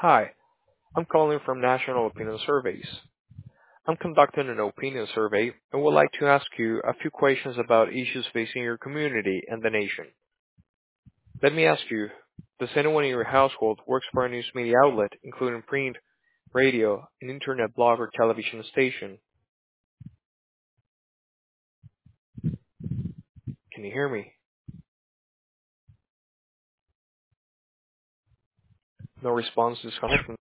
Hi, I'm calling from National Opinion Surveys. I'm conducting an opinion survey and would like to ask you a few questions about issues facing your community and the nation. Let me ask you, does anyone in your household work for a news media outlet, including print, radio, an internet blog or television station? Can you hear me? No response. Disconnect.